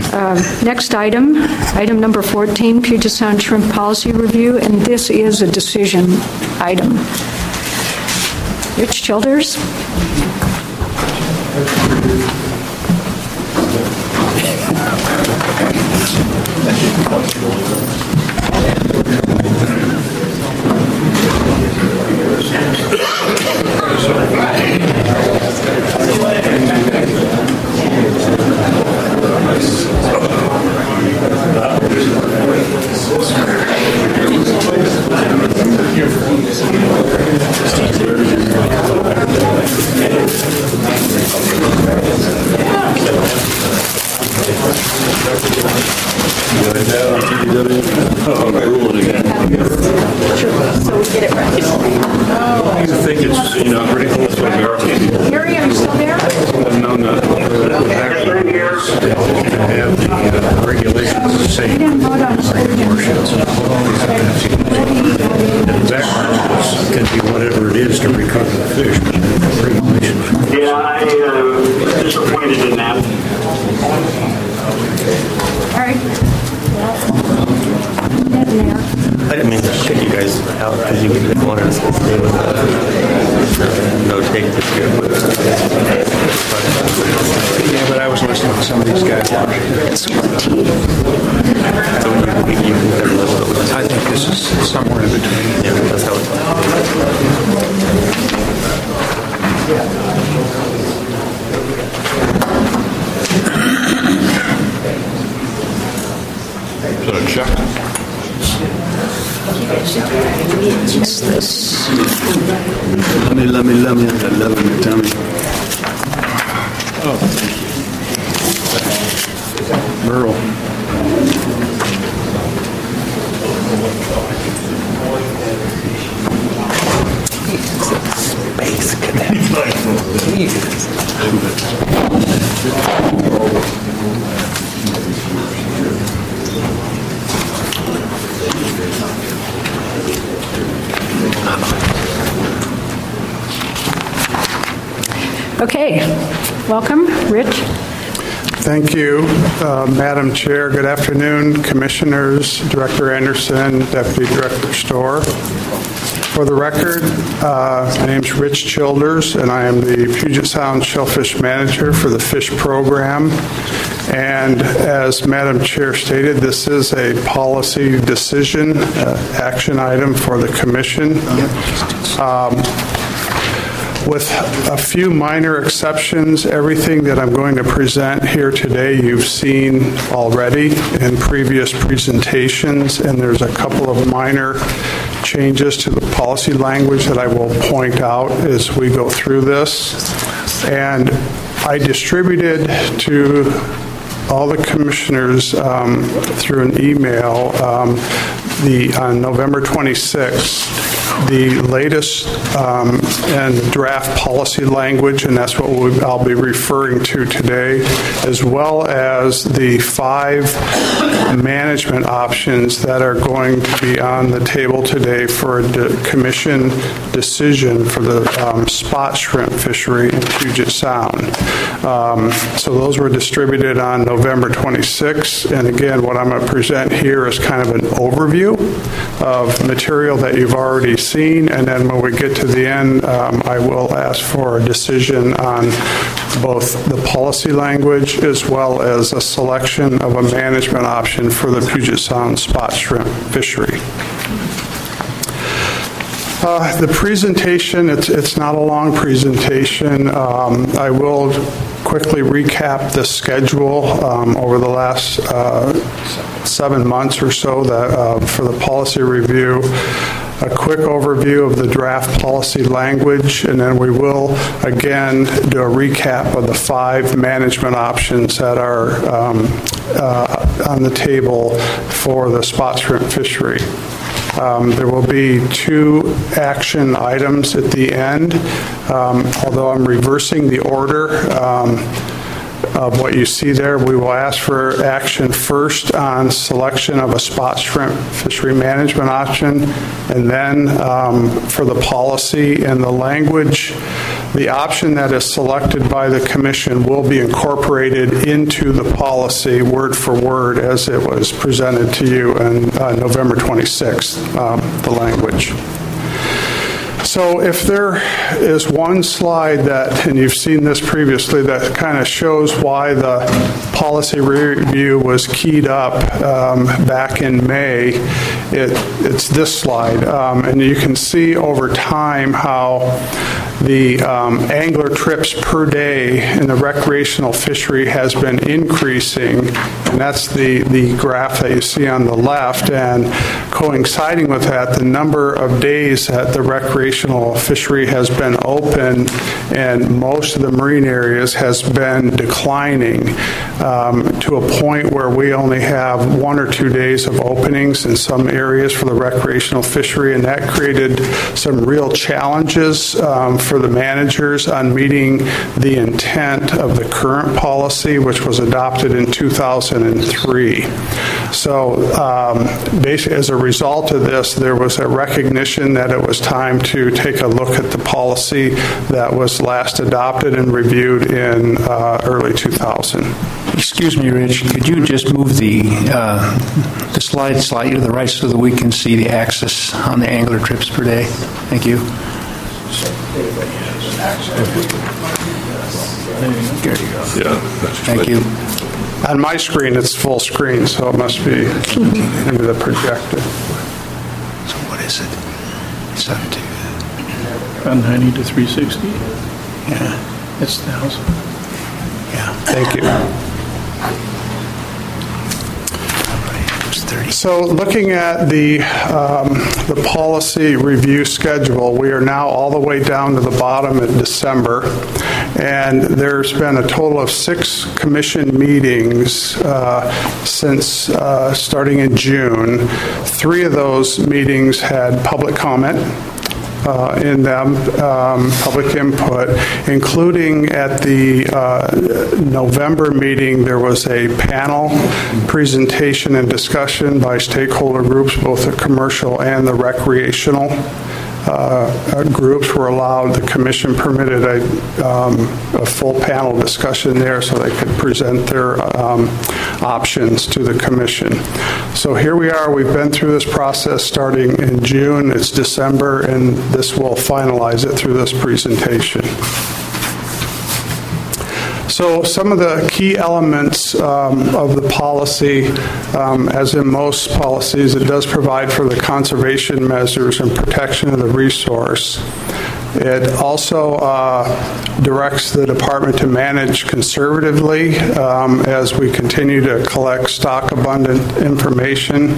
Next item number 14, Puget Sound Shrimp Policy Review, and this is a decision item. Rich Childers. Okay, welcome, Rich. Thank you, Madam Chair. Good afternoon, Commissioners, Director Anderson, Deputy Director Storr. For the record, my name is Rich Childers, and I am the Puget Sound Shellfish Manager for the Fish Program. And as Madam Chair stated, this is a policy decision action item for the Commission. With a few minor exceptions, everything that I'm going to present here today you've seen already in previous presentations, and there's a couple of minor changes to the policy language that I will point out as we go through this. And I distributed to all the commissioners through an email on November 26th the latest and draft policy language, and that's what I'll be referring to today, as well as the 5 management options that are going to be on the table today for a commission decision for the spot shrimp fishery in Puget Sound. So those were distributed on November 26th, and again, what I'm going to present here is kind of an overview of material that you've already seen, and then when we get to the end, I will ask for a decision on both the policy language as well as a selection of a management option for the Puget Sound spot shrimp fishery. The presentation, it's not a long presentation. I will quickly recap the schedule over the last 7 months or so that, for the policy review. A quick overview of the draft policy language, and then we will again do a recap of the 5 management options that are on the table for the spot shrimp fishery. There will be 2 action items at the end, although I'm reversing the order of what you see there. We will ask for action first on selection of a spot shrimp fishery management option, and then for the policy and the language The option that is selected by the Commission will be incorporated into the policy word for word as it was presented to you on November 26th, the language. So if there is one slide that, and you've seen this previously, that kind of shows why the policy review was keyed up back in May, it's this slide. And you can see over time how the angler trips per day in the recreational fishery has been increasing, and that's the graph that you see on the left. And coinciding with that, the number of days that the recreational fishery has been open and most of the marine areas has been declining to a point where we only have 1 or 2 days of openings in some areas for the recreational fishery, and that created some real challenges for the managers on meeting the intent of the current policy, which was adopted in 2003. So basically, as a result of this, there was a recognition that it was time to take a look at the policy that was last adopted and reviewed in early 2000. Excuse me, Rich, could you just move the slide slightly to the right so that we can see the axis on the angler trips per day? Thank you. There you go. Yeah. Thank you. On my screen, it's full screen, so it must be into the projector. So what is it? It's up to... 190 to 360. Yeah. That's 1,000. Yeah. Thank you. It was 30. So looking at the policy review schedule, we are now all the way down to the bottom in December, and there's been a total of 6 commission meetings since starting in June. 3 of those meetings had public comment in them, public input, including at the November meeting, there was a panel presentation and discussion by stakeholder groups, both the commercial and the recreational groups were allowed. The commission permitted a full panel discussion there so they could present their options to the commission. So here we are. We've been through this process starting in June. It's December, and this will finalize it through this presentation. So some of the key elements of the policy, as in most policies, it does provide for the conservation measures and protection of the resource. It also directs the department to manage conservatively as we continue to collect stock abundant information.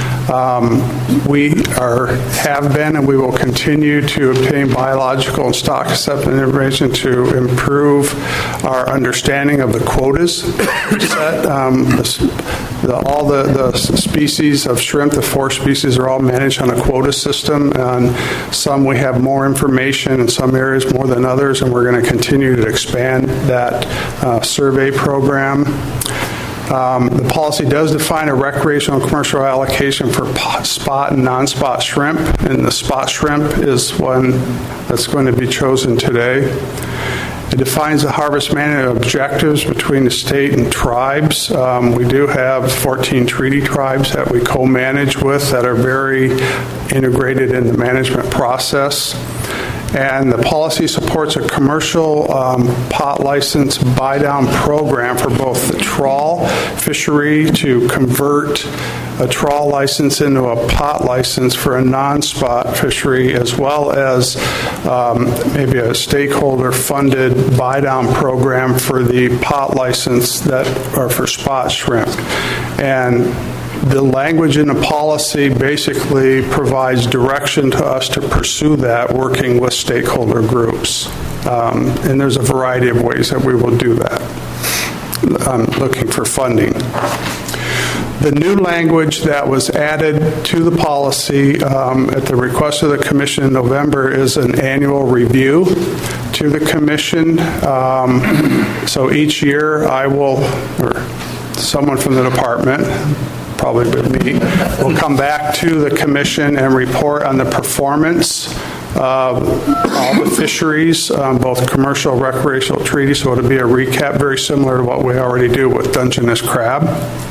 We have been and we will continue to obtain biological and stock acceptance information to improve our understanding of the quotas set. All the species of shrimp, the 4 species, are all managed on a quota system. And some we have more information in some areas more than others, and we're going to continue to expand that survey program. The policy does define a recreational and commercial allocation for spot and non-spot shrimp, and the spot shrimp is one that's going to be chosen today. It defines the harvest management objectives between the state and tribes. We do have 14 treaty tribes that we co-manage with that are very integrated in the management process. And the policy supports a commercial pot license buy-down program for both the trawl fishery to convert a trawl license into a pot license for a non-spot fishery, as well as maybe a stakeholder-funded buy-down program for the pot license that are for spot shrimp. And the language in the policy basically provides direction to us to pursue that, working with stakeholder groups. And there's a variety of ways that we will do that. Looking for funding. The new language that was added to the policy at the request of the Commission in November is an annual review to the Commission. So each year I will, or someone from the department, probably with me, will come back to the Commission and report on the performance all the fisheries, both commercial, recreational, treaty, so it'll be a recap very similar to what we already do with Dungeness crab.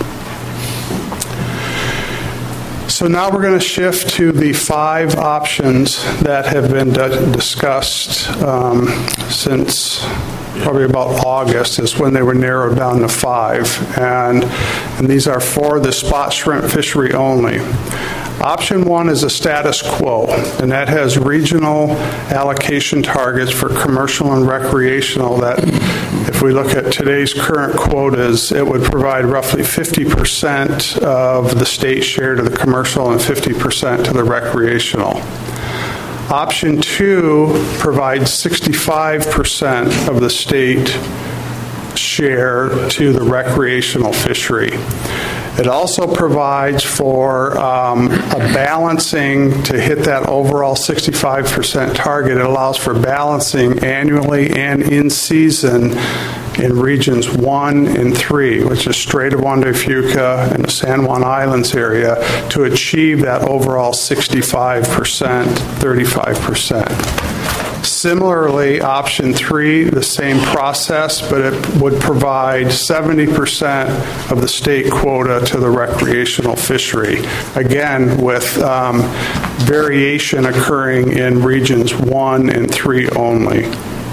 So now we're going to shift to the 5 options that have been discussed since probably about August is when they were narrowed down to 5. And these are for the spot shrimp fishery only. Option 1 is a status quo, and that has regional allocation targets for commercial and recreational that, if we look at today's current quotas, it would provide roughly 50% of the state share to the commercial and 50% to the recreational. Option 2 provides 65% of the state share to the recreational fishery. It also provides for a balancing to hit that overall 65% target. It allows for balancing annually and in season in regions 1 and 3, which is Strait of Juan de Fuca and the San Juan Islands area, to achieve that overall 65%, 35%. Similarly, option 3, the same process, but it would provide 70% of the state quota to the recreational fishery, again with variation occurring in regions 1 and 3 only.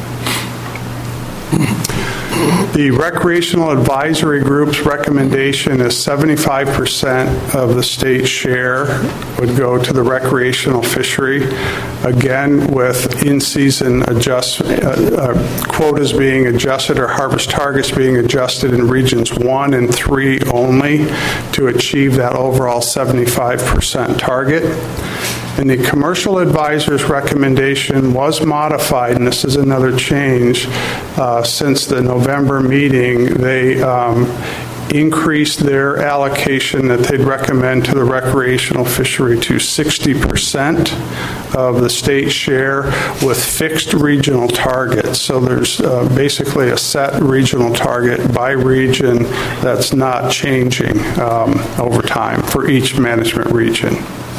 The Recreational Advisory Group's recommendation is 75% of the state share would go to the recreational fishery, again with in-season quotas being adjusted or harvest targets being adjusted in regions 1 and 3 only to achieve that overall 75% target. And the Commercial Advisor's recommendation was modified, and this is another change since the November meeting. They increased their allocation that they'd recommend to the recreational fishery to 60% of the state share with fixed regional targets. So there's basically a set regional target by region that's not changing over time for each management region.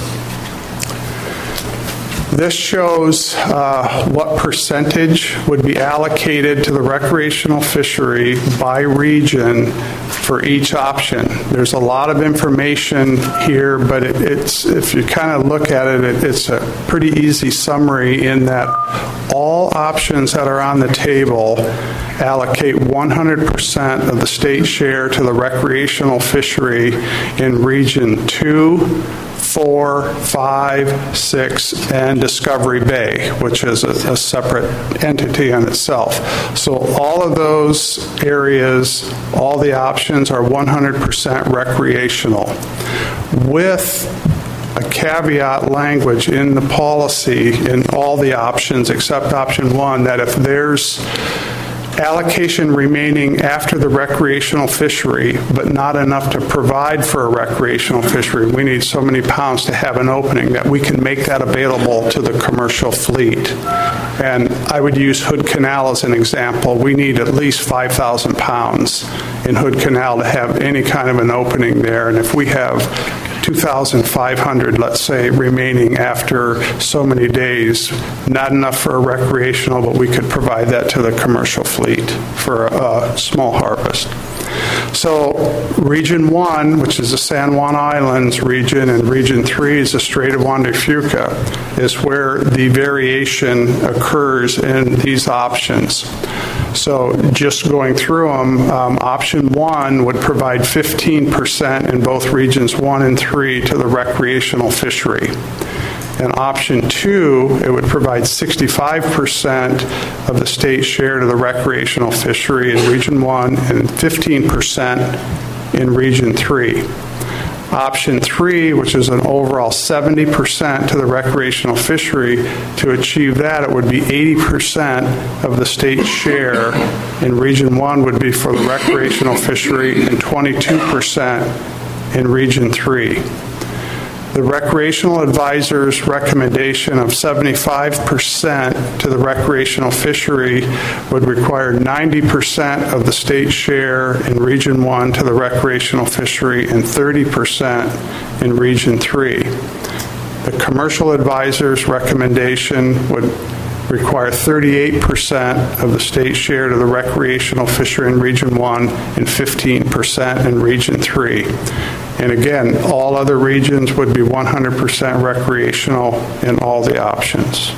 This shows what percentage would be allocated to the recreational fishery by region for each option. There's a lot of information here, but it's if you kind of look at it, it's a pretty easy summary in that all options that are on the table allocate 100% of the state share to the recreational fishery in region 2, 4, 5, 6, and Discovery Bay, which is a separate entity in itself. So all of those areas, all the options are 100% recreational, with a caveat language in the policy in all the options except option 1 that if there's allocation remaining after the recreational fishery, but not enough to provide for a recreational fishery. We need so many pounds to have an opening that we can make that available to the commercial fleet. And I would use Hood Canal as an example. We need at least 5,000 pounds in Hood Canal to have any kind of an opening there. And if we have 2,500, let's say, remaining after so many days, not enough for a recreational, but we could provide that to the commercial fleet for a small harvest. So Region 1, which is the San Juan Islands region, and Region 3 is the Strait of Juan de Fuca, is where the variation occurs in these options. So just going through them, option 1 would provide 15% in both regions 1 and 3 to the recreational fishery. And option 2, it would provide 65% of the state share to the recreational fishery in region 1 and 15% in region 3. Option 3, which is an overall 70% to the recreational fishery, to achieve that, it would be 80% of the state share in region 1 would be for the recreational fishery and 22% in region 3. The Recreational Advisor's recommendation of 75% to the recreational fishery would require 90% of the state share in Region 1 to the recreational fishery and 30% in Region 3. The commercial advisor's recommendation would require 38% of the state share to the recreational fishery in Region 1 and 15% in Region 3. And again, all other regions would be 100% recreational in all the options.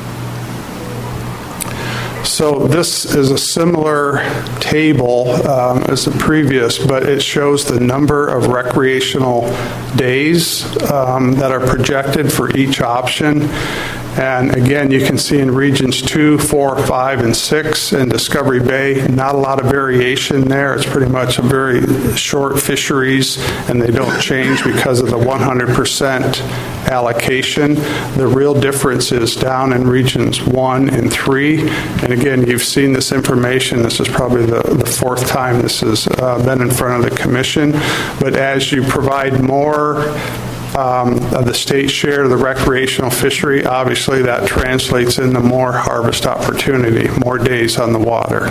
So this is a similar table as the previous, but it shows the number of recreational days that are projected for each option. And again, you can see in Regions 2, 4, 5, and 6 in Discovery Bay, not a lot of variation there. It's pretty much a very short fisheries, and they don't change because of the 100% allocation. The real difference is down in Regions 1 and 3. And again, you've seen this information. This is probably the fourth time this has been in front of the Commission. But as you provide more of the state share of the recreational fishery, obviously that translates into more harvest opportunity, more days on the water.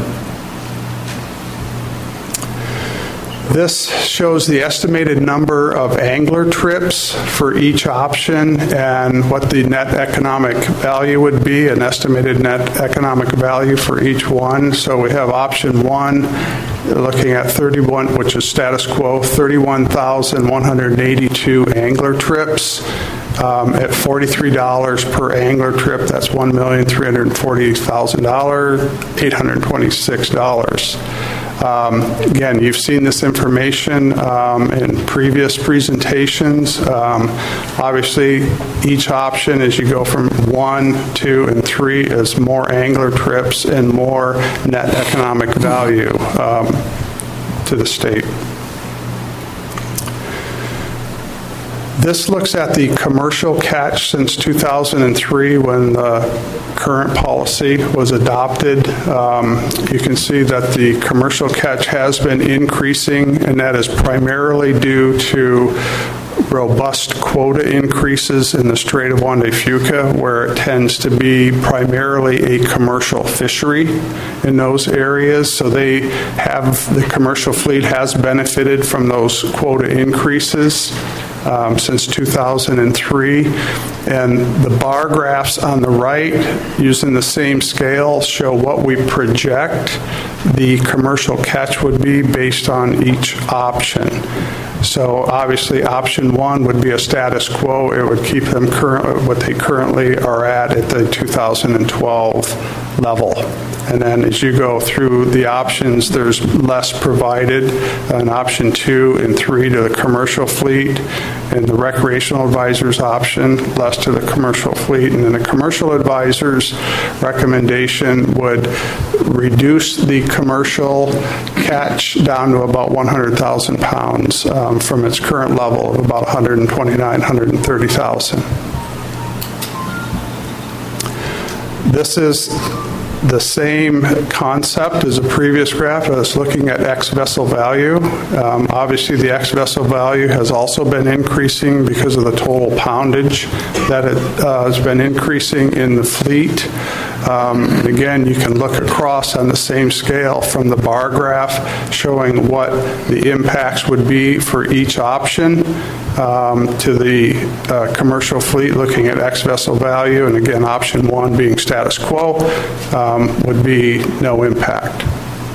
This shows the estimated number of angler trips for each option and what the net economic value would be, an estimated net economic value for each one. So we have option 1, looking at 31, which is status quo, 31,182 angler trips. At $43 per angler trip, that's $1,340,000, $826. Again, you've seen this information in previous presentations. Obviously, each option as you go from 1, 2, and 3 is more angler trips and more net economic value to the state. This looks at the commercial catch since 2003 when the current policy was adopted. You can see that the commercial catch has been increasing, and that is primarily due to robust quota increases in the Strait of Juan de Fuca, where it tends to be primarily a commercial fishery in those areas. So the commercial fleet has benefited from those quota increases since 2003. And the bar graphs on the right, using the same scale, show what we project the commercial catch would be based on each option. So obviously option 1 would be a status quo. It would keep them what they currently are at the 2012 level. And then as you go through the options, there's less provided in option 2 and 3 to the commercial fleet, and the recreational advisor's option, less to the commercial fleet. And then the commercial advisor's recommendation would reduce the commercial catch down to about 100,000 pounds from its current level of about 129,000, 130,000. This is the same concept as a previous graph. I was looking at ex-vessel value. Obviously, the ex-vessel value has also been increasing because of the total poundage that it has been increasing in the fleet. And again, you can look across on the same scale from the bar graph showing what the impacts would be for each option to the commercial fleet, looking at ex-vessel value. And again, option 1 being status quo would be no impact.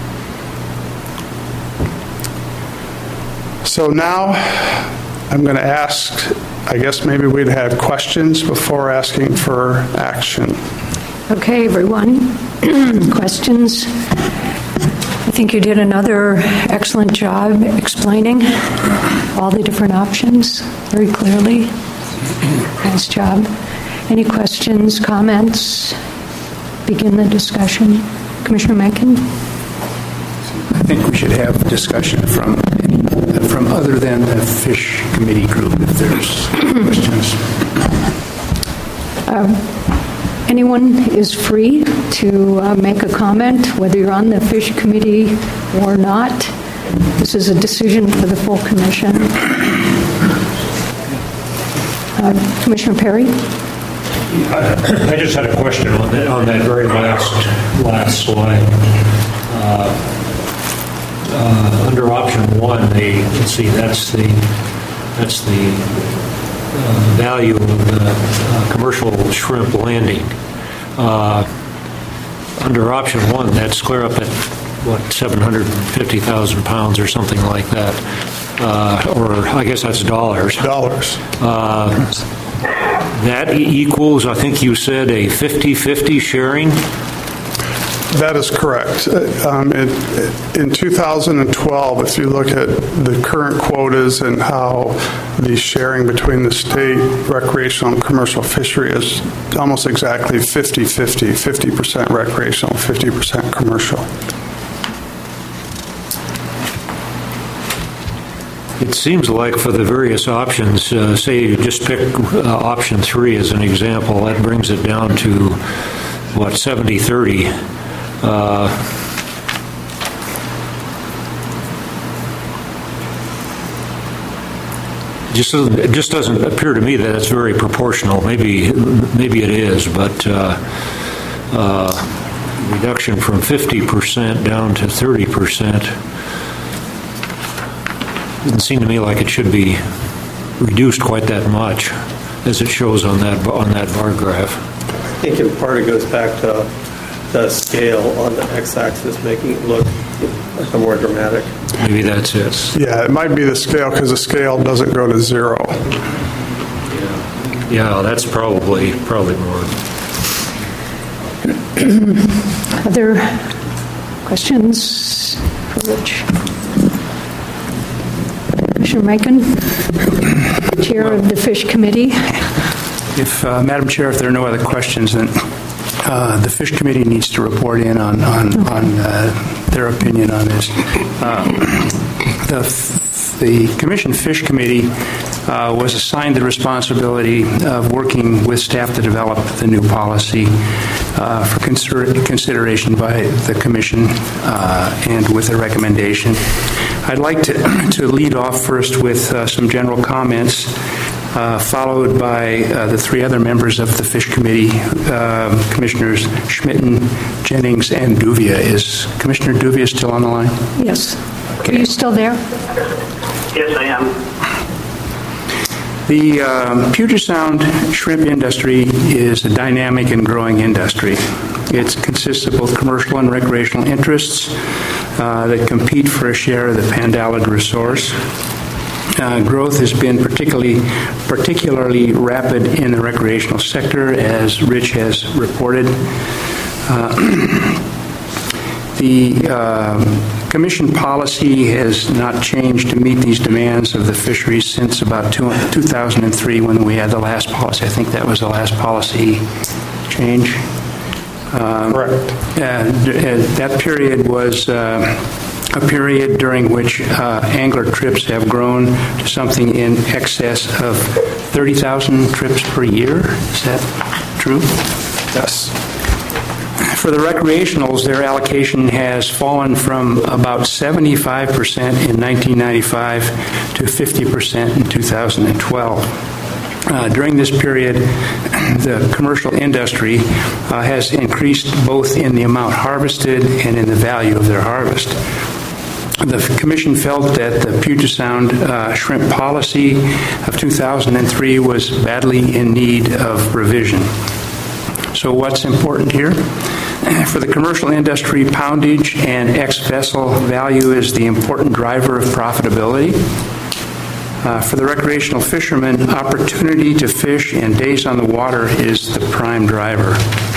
So now I'm going to ask, I guess maybe we'd have questions before asking for action. Okay, everyone. Questions? I think you did another excellent job explaining all the different options very clearly. Nice job. Any questions, comments? Begin the discussion. Commissioner Mencken? I think we should have discussion from other than the Fish Committee group if there's questions. Anyone is free to make a comment, whether you're on the Fish Committee or not. This is a decision for the full Commission. Commissioner Perry? I just had a question on that very last slide. Under option 1, let's see, that's the value of the commercial shrimp landing. Under option 1, that's clear up at, 750,000 pounds or something like that. Or I guess that's dollars. That equals, I think you said, a 50-50 sharing? That is correct. In 2012, if you look at the current quotas and how the sharing between the state recreational and commercial fishery is almost exactly 50-50, 50% recreational, 50% commercial. It seems like for the various options, say you just pick option 3 as an example, that brings it down to, 70-30. It just doesn't appear to me that it's very proportional. Maybe it is, but reduction from 50% down to 30% doesn't seem to me like it should be reduced quite that much, as it shows on that bar graph. I think in part it goes back to the scale on the x-axis, making it look like a more dramatic. Maybe that's it. Yeah, it might be the scale because the scale doesn't go to 0. Yeah, that's probably more. Other questions for Rich? Commissioner Macon, Chair of the Fish Committee. If, Madam Chair, if there are no other questions, then the Fish Committee needs to report in on their opinion on this. The Commission Fish Committee was assigned the responsibility of working with staff to develop the new policy for consideration by the Commission and with a recommendation. I'd like to lead off first with some general comments, followed by the 3 other members of the Fish Committee, Commissioners Schmitten, Jennings, and Duvia. Is Commissioner Duvia still on the line? Yes. Okay. Are you still there? Yes, I am. The Puget Sound shrimp industry is a dynamic and growing industry. It consists of both commercial and recreational interests that compete for a share of the Pandalid resource. Growth has been particularly rapid in the recreational sector, as Rich has reported. The Commission policy has not changed to meet these demands of the fisheries since about 2003 when we had the last policy. I think that was the last policy change. Correct. That period was a period during which angler trips have grown to something in excess of 30,000 trips per year. Is that true? Yes. For the recreationals, their allocation has fallen from about 75% in 1995 to 50% in 2012. During this period, the commercial industry has increased both in the amount harvested and in the value of their harvest. The Commission felt that the Puget Sound shrimp policy of 2003 was badly in need of revision. So what's important here? For the commercial industry, poundage and ex-vessel value is the important driver of profitability. For the recreational fishermen, opportunity to fish and days on the water is the prime driver.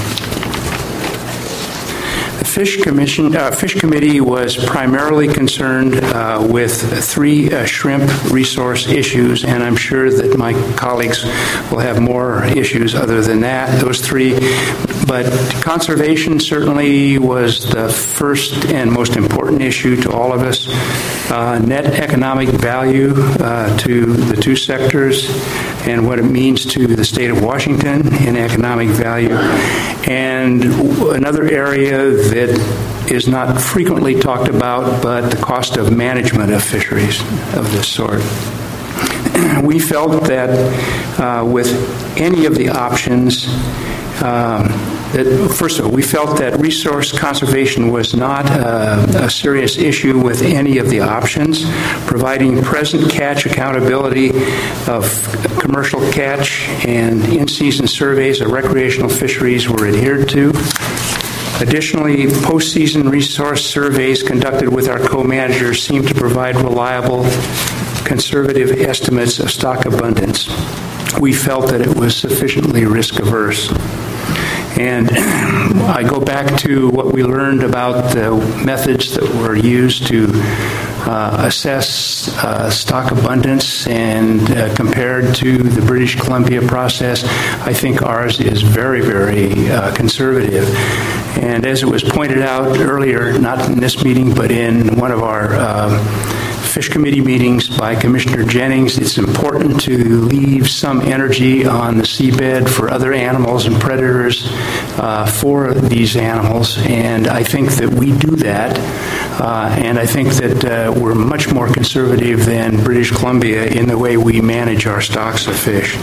The Fish Committee was primarily concerned with 3 shrimp resource issues, and I'm sure that my colleagues will have more issues other than that, those 3. But conservation certainly was the first and most important issue to all of us. Net economic value to the 2 sectors and what it means to the state of Washington in economic value. And another area that is not frequently talked about, but the cost of management of fisheries of this sort. We felt that with any of the options, First of all, we felt that resource conservation was not a serious issue with any of the options. Providing present catch accountability of commercial catch and in-season surveys of recreational fisheries were adhered to. Additionally, post-season resource surveys conducted with our co-managers seem to provide reliable, conservative estimates of stock abundance. We felt that it was sufficiently risk-averse. And I go back to what we learned about the methods that were used to assess stock abundance and compared to the British Columbia process. I think ours is very, very conservative. And as it was pointed out earlier, not in this meeting, but in one of our Fish Committee meetings by Commissioner Jennings, it's important to leave some energy on the seabed for other animals and predators for these animals, and I think that we do that, and I think that we're much more conservative than British Columbia in the way we manage our stocks of fish.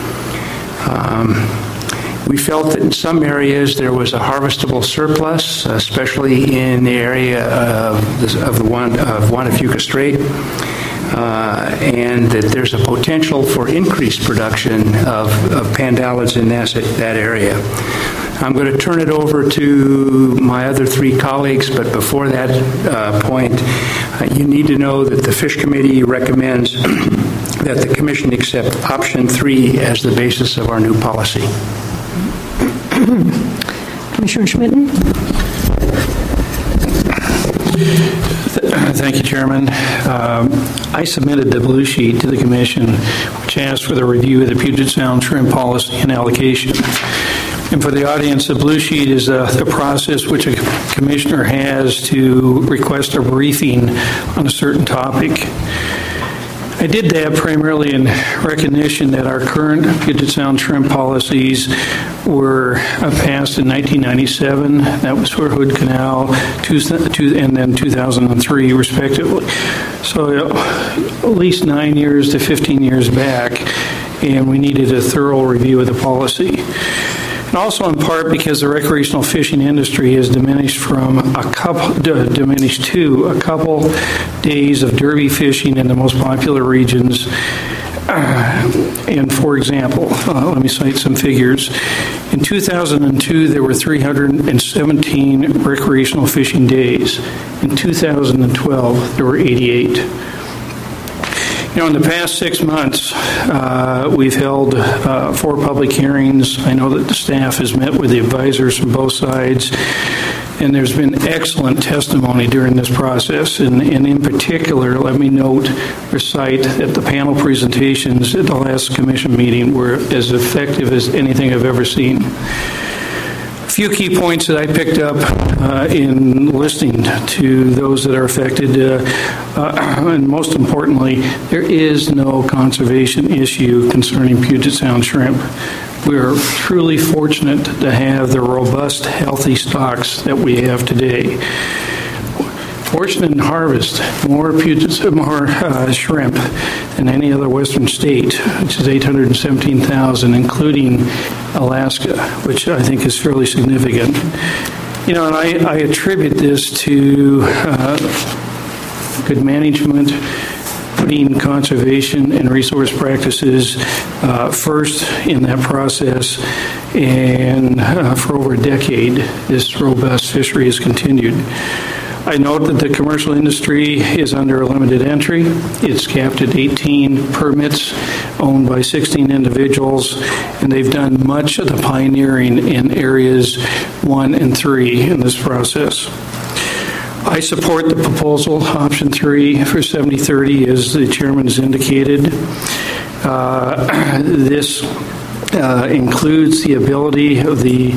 We felt that in some areas there was a harvestable surplus, especially in the area of Wanapukka Strait, and that there's a potential for increased production of pandalids in that area. I'm going to turn it over to my other three colleagues, but before that point, you need to know that the Fish Committee recommends that the Commission accept option 3 as the basis of our new policy. Commissioner Schmitten? Thank you, Chairman. I submitted the blue sheet to the Commission, which asked for the review of the Puget Sound shrimp policy and allocation. And for the audience, the blue sheet is the process which a commissioner has to request a briefing on a certain topic. I did that primarily in recognition that our current Puget Sound shrimp policies were passed in 1997. That was for Hood Canal, and then 2003, respectively. So at least 9 years to 15 years back, and we needed a thorough review of the policy. And also in part because the recreational fishing industry has diminished to a couple days of derby fishing in the most popular regions. And for example, let me cite some figures. In 2002, there were 317 recreational fishing days. In 2012, there were 88. In the past 6 months, we've held 4 public hearings. I know that the staff has met with the advisors from both sides, and there's been excellent testimony during this process. And in particular, let me recite that the panel presentations at the last Commission meeting were as effective as anything I've ever seen. A few key points that I picked up in listening to those that are affected, and most importantly, there is no conservation issue concerning Puget Sound shrimp. We are truly fortunate to have the robust, healthy stocks that we have today. Fortunate in harvest more shrimp than any other western state, which is 817,000, including Alaska, which I think is fairly significant. And I attribute this to good management, putting conservation and resource practices first in that process, and for over a decade, this robust fishery has continued. I note that the commercial industry is under a limited entry. It's capped at 18 permits owned by 16 individuals, and they've done much of the pioneering in areas 1 and 3 in this process. I support the proposal, option 3 for 70/30, as the chairman has indicated. This includes the ability of the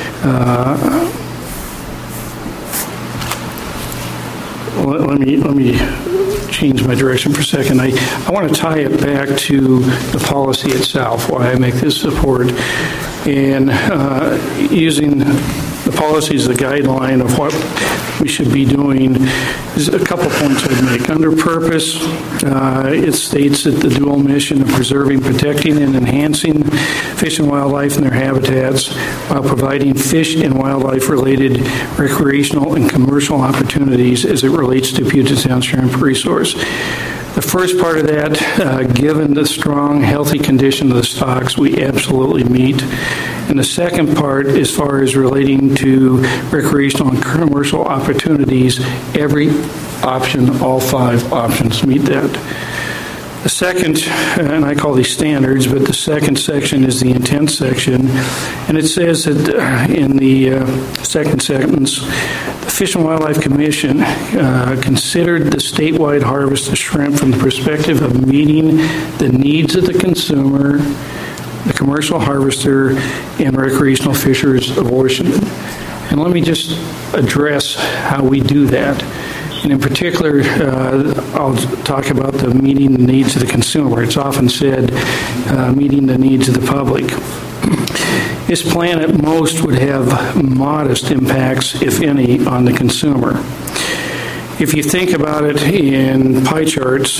let me change my direction for a second. I want to tie it back to the policy itself, why I make this support, and using the policy is a guideline of what we should be doing. There's a couple points I'd make. Under purpose, it states that the dual mission of preserving, protecting, and enhancing fish and wildlife and their habitats while providing fish and wildlife-related recreational and commercial opportunities as it relates to Puget Sound shrimp resource. The first part of that, given the strong, healthy condition of the stocks, we absolutely meet. And the second part, as far as relating to recreational and commercial opportunities, every option, all 5 options meet that. The second, and I call these standards, but the second section is the intent section, and it says that in the second sentence, the Fish and Wildlife Commission considered the statewide harvest of shrimp from the perspective of meeting the needs of the consumer, the commercial harvester, and recreational fishers of Washington. And let me just address how we do that. And in particular, I'll talk about the meeting the needs of the consumer. It's often said meeting the needs of the public. This plan at most would have modest impacts, if any, on the consumer. If you think about it in pie charts,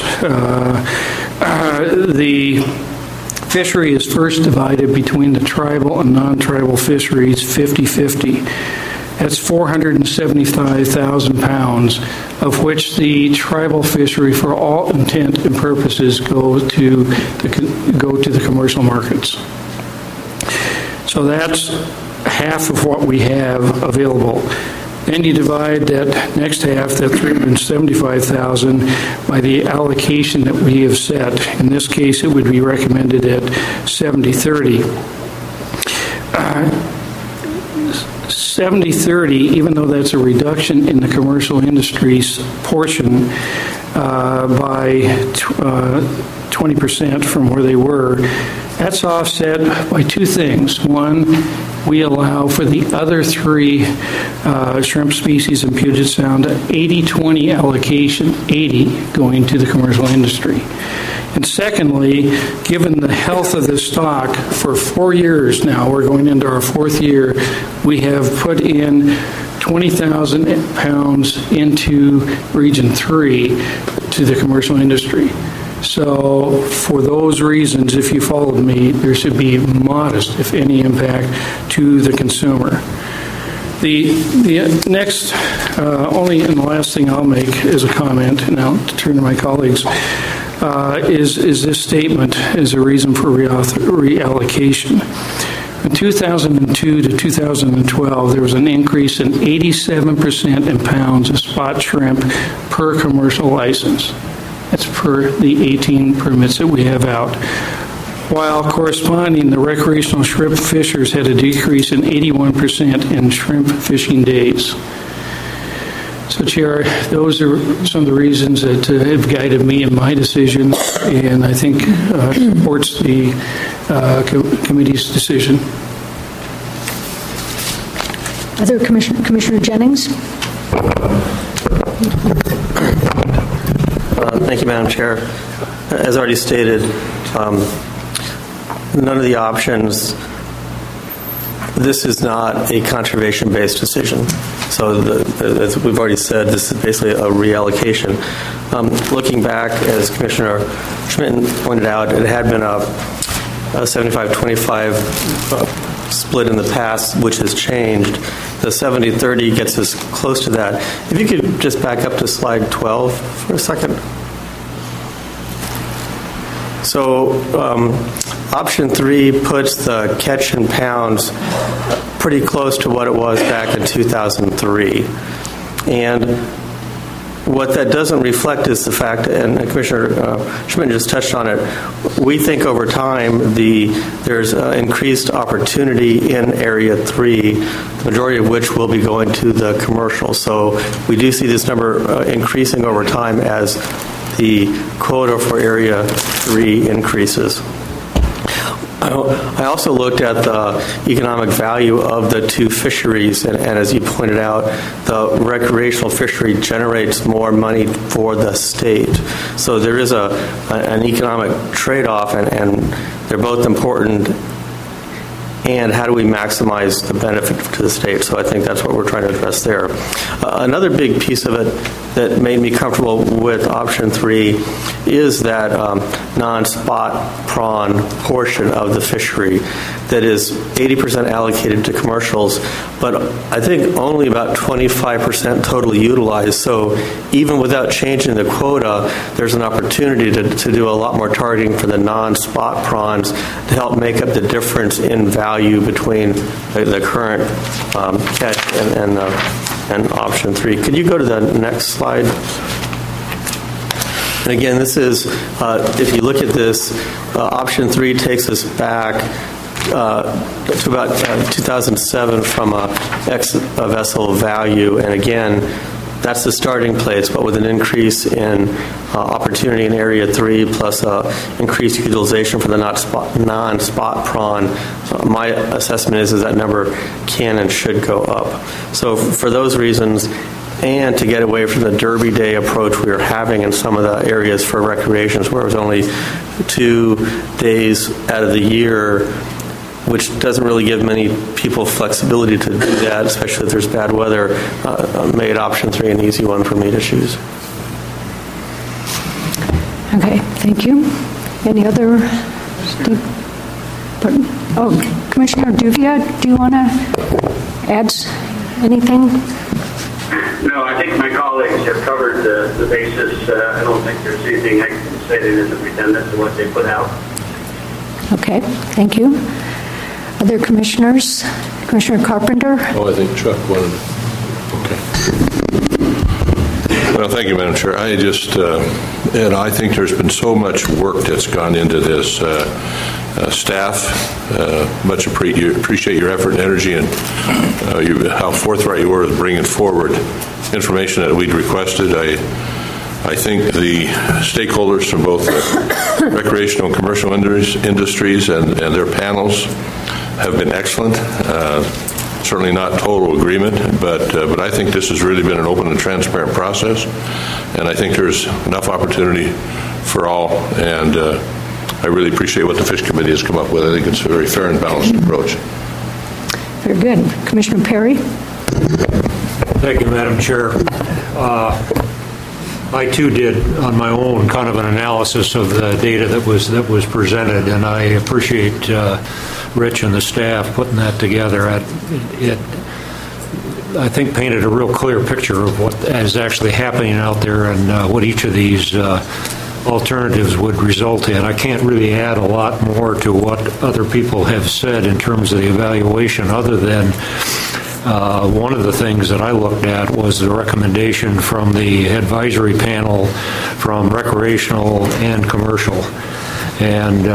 the fishery is first divided between the tribal and non-tribal fisheries 50-50. That's 475,000 pounds, of which the tribal fishery, for all intent and purposes, go to the commercial markets. So that's half of what we have available. Then you divide that next half, that 375,000, by the allocation that we have set. In this case, it would be recommended at 70-30. 70-30, even though that's a reduction in the commercial industry's portion by 20% from where they were, that's offset by 2 things. One, we allow for the other 3 shrimp species in Puget Sound 80-20 allocation, 80 going to the commercial industry. And secondly, given the health of the stock, for 4 years now, we're going into our 4th year, we have put in 20,000 pounds into Region 3 to the commercial industry. So for those reasons, if you followed me, there should be modest, if any, impact to the consumer. The next, only and the last thing I'll make is a comment, and I'll turn to my colleagues, is this statement is a reason for reallocation. In 2002 to 2012, there was an increase in 87% in pounds of spot shrimp per commercial license. That's per the 18 permits that we have out. While corresponding, the recreational shrimp fishers had a decrease in 81% in shrimp fishing days. So, Chair, those are some of the reasons that have guided me in my decision, and I think supports the committee's decision. Other Commissioner Jennings? Thank you, Madam Chair. As already stated, none of the options, this is not a conservation-based decision. So as we've already said, this is basically a reallocation. Looking back, as Commissioner Schmidt pointed out, it had been a 75-25 split in the past, which has changed. The 70-30 gets us close to that. If you could just back up to slide 12 for a second. So option 3 puts the catch in pounds pretty close to what it was back in 2003. And what that doesn't reflect is the fact, and Commissioner Schmidt just touched on it, we think over time there's increased opportunity in Area 3, the majority of which will be going to the commercial. So we do see this number increasing over time as the quota for Area 3 increases. I also looked at the economic value of the 2 fisheries, and as you pointed out, the recreational fishery generates more money for the state. So there is an economic trade-off, and they're both important and how do we maximize the benefit to the state? So I think that's what we're trying to address there. Another big piece of it that made me comfortable with option 3 is that non-spot prawn portion of the fishery that is 80% allocated to commercials, but I think only about 25% totally utilized. So even without changing the quota, there's an opportunity to do a lot more targeting for the non-spot prawns to help make up the difference in value between the current catch and option 3. Could you go to the next slide? And again, this is, if you look at this, option 3 takes us back to about 2007 from a vessel value. And again, that's the starting place, but with an increase in opportunity in Area 3 plus increased utilization for the non-spot prawn, my assessment is that number can and should go up. So for those reasons, and to get away from the Derby Day approach we were having in some of the areas for recreations where it was only 2 days out of the year, which doesn't really give many people flexibility to do that, especially if there's bad weather, made option 3 an easy one for me to choose. Okay, thank you. Any other? Commissioner Duvia, do you want to add anything? No, I think my colleagues have covered the basis. I don't think there's anything I can say that isn't redundant to what they put out. Okay, thank you. Other commissioners? Commissioner Carpenter? Oh, I think Chuck wanted. Okay. Well, thank you, Madam Chair. I just, and I think there's been so much work that's gone into this. Staff, much appreciate your effort and energy and how forthright you were with bringing forward information that we'd requested. I think the stakeholders from both the recreational and commercial industries and their panels have been excellent. Certainly not total agreement, but I think this has really been an open and transparent process, and I think there's enough opportunity for all, and I really appreciate what the Fish Committee has come up with. I think it's a very fair and balanced approach. Very good. Commissioner Perry? Thank you, Madam Chair. I too did on my own kind of an analysis of the data that was presented, and I appreciate Rich and the staff putting that together. It I think painted a real clear picture of what is actually happening out there and what each of these alternatives would result in. I can't really add a lot more to what other people have said in terms of the evaluation, other than one of the things that I looked at was the recommendation from the advisory panel from recreational and commercial, and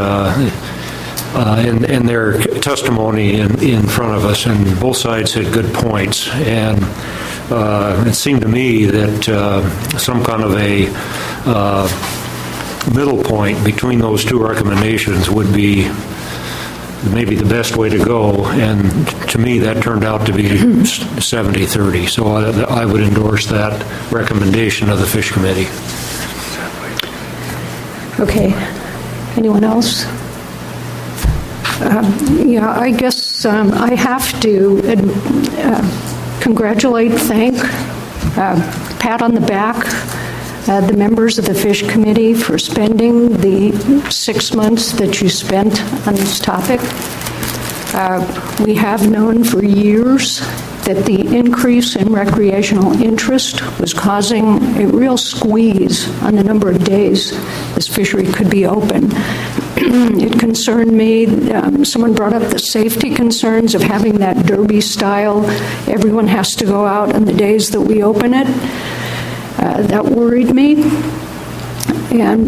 in their testimony in front of us, and both sides had good points, and it seemed to me that some kind of a middle point between those two recommendations would be maybe the best way to go, and to me that turned out to be 70-30. So I would endorse that recommendation of the Fish Committee. Okay. Anyone else? Yeah, I guess I have to congratulate, thank, pat on the back the members of the Fish Committee for spending the 6 months that you spent on this topic. We have known for years that the increase in recreational interest was causing a real squeeze on the number of days this fishery could be open. It concerned me. Someone brought up the safety concerns of having that derby style. Everyone has to go out on the days that we open it. That worried me. And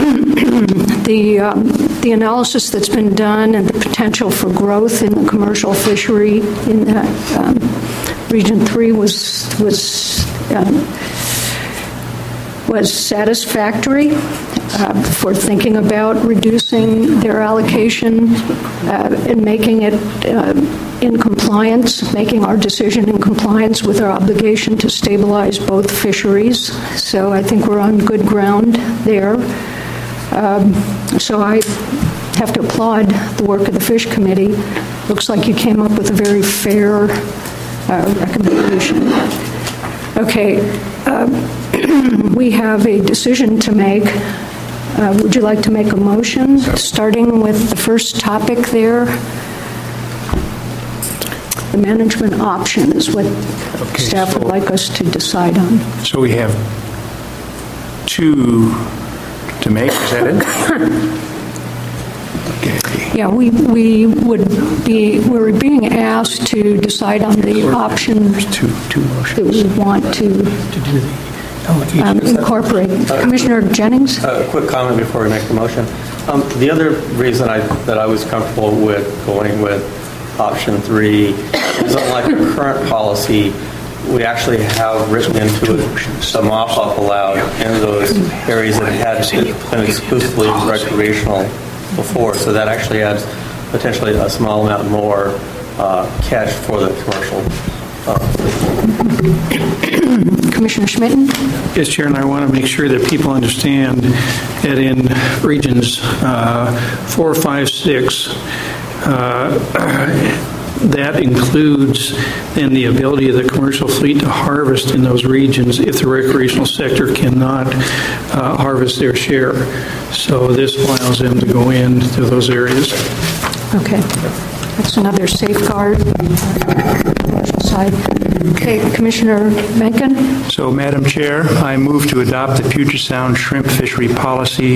the analysis that's been done and the potential for growth in the commercial fishery in Region 3 was satisfactory for thinking about reducing their allocation and making it in compliance, making our decision in compliance with our obligation to stabilize both fisheries. So I think we're on good ground there. So have to applaud the work of the Fish Committee. Looks like you came up with a very fair recommendation. Okay, we have a decision to make. Would you like to make a motion, starting with the first topic there? The management option is what staff would like us to decide on. So we have two to make, is that it? Okay. Yeah, we're being asked to decide on the option Two motions. that we want to incorporate. Commissioner Jennings? A quick comment before we make the motion. The other reason that I was comfortable with going with option 3 is, unlike our current policy, we actually have written into it some mop-up allowed in those areas that had been exclusively recreational before. So that actually adds potentially a small amount more catch for the commercial. Commissioner Schmitten? Yes, Chair, and I want to make sure that people understand that in regions 4, 5, 6, that includes then the ability of the commercial fleet to harvest in those regions if the recreational sector cannot harvest their share. So this allows them to go into those areas. Okay. That's another safeguard on the commercial side. Okay, Commissioner Mencken? So, Madam Chair, I move to adopt the Puget Sound Shrimp Fishery Policy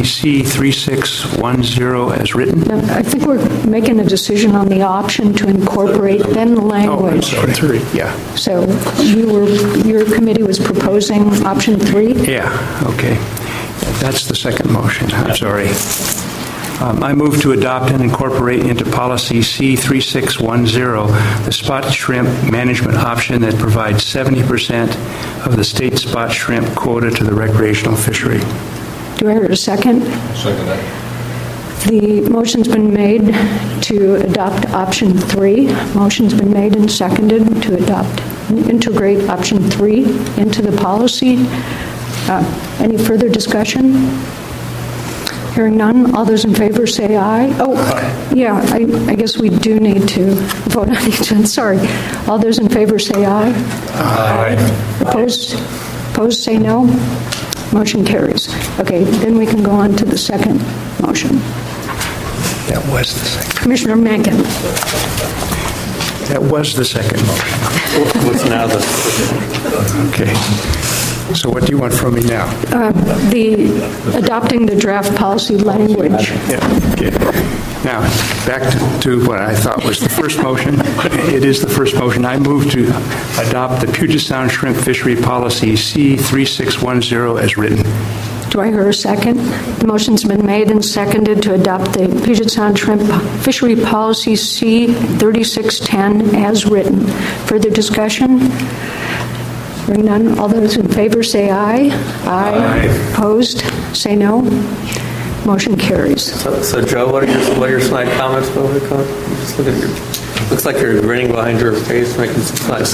C3610 as written. No, I think we're making a decision on the option to incorporate then the language. Oh, sorry. Yeah. So your committee was proposing option 3? Yeah, okay. That's the second motion. I'm sorry. I move to adopt and incorporate into policy C3610 the spot shrimp management option that provides 70% of the state spot shrimp quota to the recreational fishery. Do I hear a second? Second. The motion's been made to adopt option 3. Motion's been made and seconded to integrate option 3 into the policy. Any further discussion? Hearing none, all those in favor say aye. Oh, yeah, I guess we do need to vote on each one. Sorry. All those in favor say aye. Aye. Opposed say no. Motion carries. Okay, then we can go on to the second motion. That was the second. Commissioner Mencken. That was the second motion. What's now the... Okay. So what do you want from me now? Adopting the draft policy language. Yeah. Okay. Now, back to what I thought was the first motion. It is the first motion. I move to adopt the Puget Sound Shrimp Fishery Policy C3610 as written. Do I hear a second? The motion's been made and seconded to adopt the Puget Sound Shrimp Fishery Policy C3610 as written. Further discussion? Hearing none, all those in favor say aye. Aye. Opposed? Say no. Motion carries. So Joe, what are your snide comments? Just look at your... Looks like you're grinning behind your face, making some snide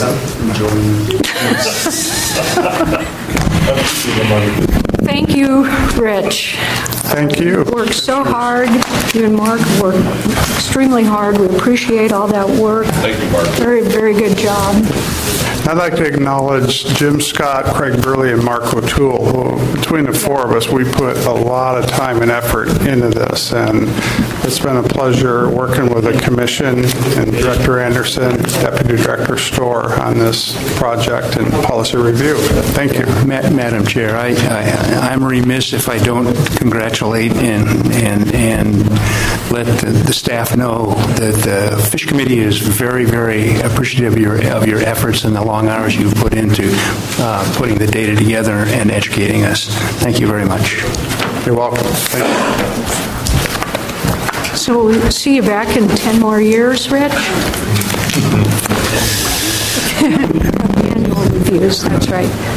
Thank you, Rich. Thank you. You worked so hard. You and Mark worked extremely hard. We appreciate all that work. Thank you, Mark. Very, very good job. I'd like to acknowledge Jim Scott, Craig Burley, and Mark O'Toole, who, between the four of us, we put a lot of time and effort into this, and it's been a pleasure working with the Commission and Director Anderson, Deputy Director Storr on this project and policy review. Thank you. Madam Chair, I'm remiss if I don't congratulate and let the staff know that the Fish Committee is very, very appreciative of your efforts and the long hours you've put into putting the data together and educating us. Thank you very much. You're welcome. Thank you. So we'll see you back in 10 more years, Rich? Annual reviews, that's right.